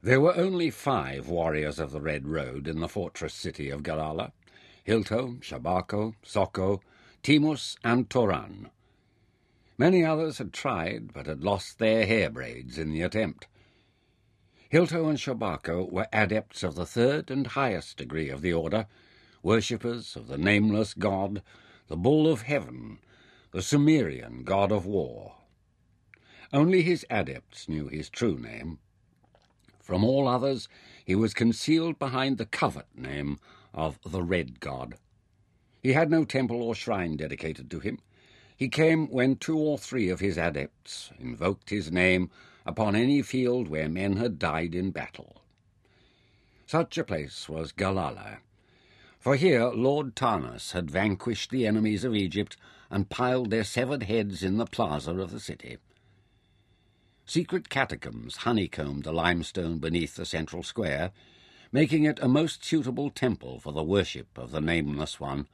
There were only 5 warriors of the Red Road in the fortress city of Galala: Hilto, Shabako, Soko, Timus, and Toran. Many others had tried, but had lost their hair braids in the attempt. Hilto and Shabako were adepts of the 3rd and highest degree of the order, worshippers of the nameless god, the Bull of Heaven, the Sumerian god of war. Only his adepts knew his true name. From all others he was concealed behind the covert name of the Red God. He had no temple or shrine dedicated to him. He came when 2 or 3 of his adepts invoked his name upon any field where men had died in battle. Such a place was Galala, for here Lord Tarnus had vanquished the enemies of Egypt and piled their severed heads in the plaza of the city. Secret catacombs honeycombed the limestone beneath the central square, making it a most suitable temple for the worship of the Nameless One.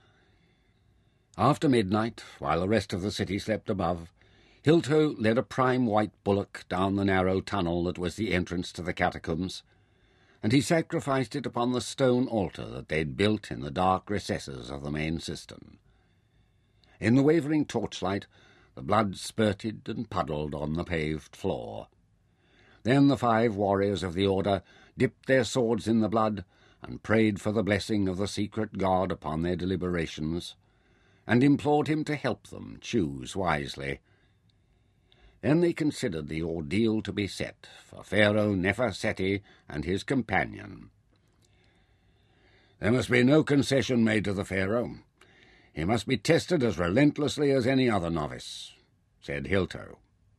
After midnight, while the rest of the city slept above, Hilto led a prime white bullock down the narrow tunnel that was the entrance to the catacombs, and he sacrificed it upon the stone altar that they'd built in the dark recesses of the main cistern. In the wavering torchlight, the blood spurted and puddled on the paved floor. Then the 5 warriors of the order dipped their swords in the blood and prayed for the blessing of the secret god upon their deliberations, and implored him to help them choose wisely. Then they considered the ordeal to be set for Pharaoh Neferseti and his companion. There must be no concession made to the Pharaoh. He must be tested as relentlessly as any other novice, said Hilto.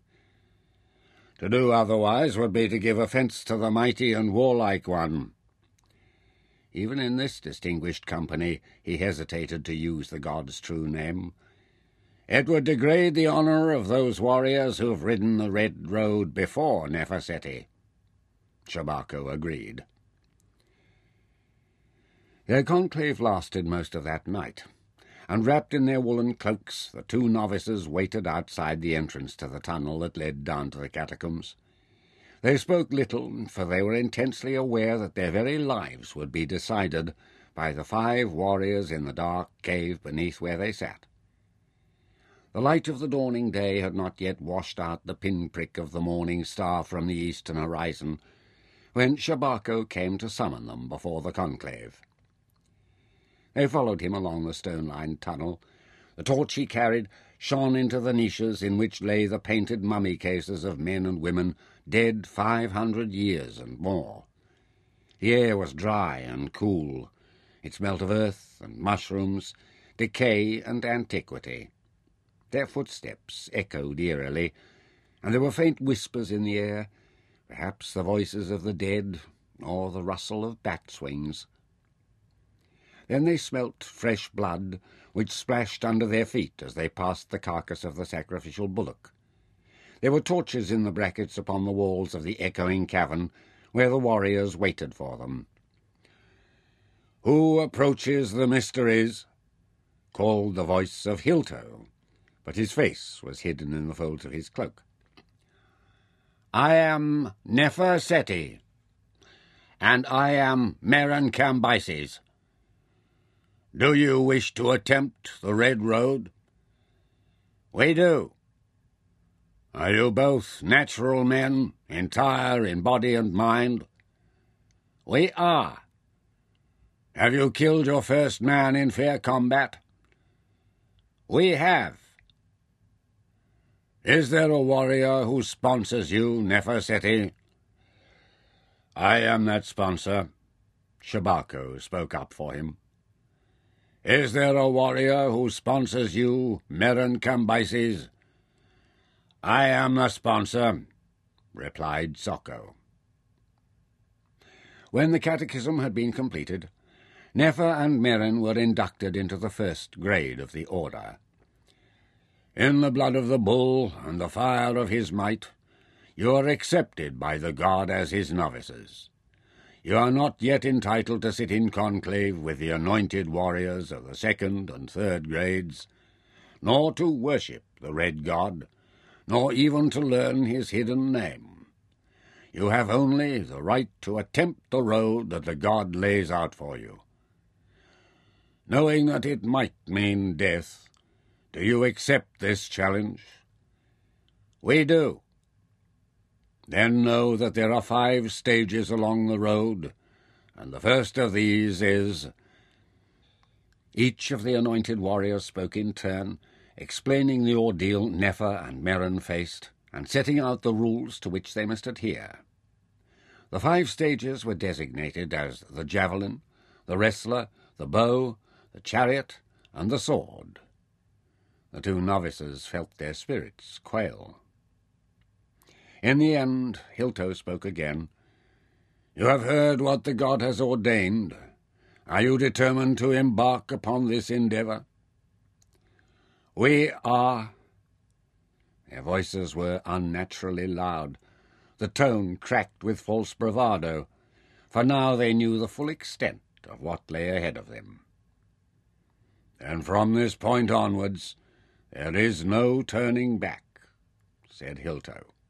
To do otherwise would be to give offence to the mighty and warlike one. Even in this distinguished company he hesitated to use the god's true name. It would degrade the honour of those warriors who have ridden the Red Road before Neferseti. Shabako agreed. Their conclave lasted most of that night, and wrapped in their woolen cloaks, the 2 novices waited outside the entrance to the tunnel that led down to the catacombs. They spoke little, for they were intensely aware that their very lives would be decided by the 5 warriors in the dark cave beneath where they sat. The light of the dawning day had not yet washed out the pinprick of the morning star from the eastern horizon, when Shabako came to summon them before the conclave. They followed him along the stone-lined tunnel. The torch he carried shone into the niches in which lay the painted mummy cases of men and women dead 500 years and more. The air was dry and cool. It smelt of earth and mushrooms, decay and antiquity. Their footsteps echoed eerily, and there were faint whispers in the air, perhaps the voices of the dead or the rustle of bats' wings. Then they smelt fresh blood, which splashed under their feet as they passed the carcass of the sacrificial bullock. There were torches in the brackets upon the walls of the echoing cavern, where the warriors waited for them. "Who approaches the mysteries?" called the voice of Hilto, but his face was hidden in the folds of his cloak. "I am Neferseti, and I am Meren Cambyses. Do you wish to attempt the Red Road?" "We do." "Are you both natural men, entire in body and mind?" "We are." "Have you killed your first man in fair combat?" "We have." "Is there a warrior who sponsors you, Neferseti?" "I am that sponsor." Shabako spoke up for him. "Is there a warrior who sponsors you, Meren Cambyses?" "I am the sponsor," replied Soko. When the catechism had been completed, Nefer and Meren were inducted into the 1st grade of the order. "In the blood of the bull and the fire of his might, you are accepted by the god as his novices. You are not yet entitled to sit in conclave with the anointed warriors of the 2nd and 3rd grades, nor to worship the Red God, nor even to learn his hidden name. You have only the right to attempt the road that the god lays out for you. Knowing that it might mean death, do you accept this challenge? We do. Then know that there are 5 stages along the road, and the first of these is—" Each of the anointed warriors spoke in turn, explaining the ordeal Nefer and Merrin faced, and setting out the rules to which they must adhere. The 5 stages were designated as the javelin, the wrestler, the bow, the chariot, and the sword. The 2 novices felt their spirits quail. In the end, Hilto spoke again. "You have heard what the god has ordained. Are you determined to embark upon this endeavour?" "We are." Their voices were unnaturally loud. The tone cracked with false bravado, for now they knew the full extent of what lay ahead of them. "And from this point onwards, there is no turning back," said Hilto.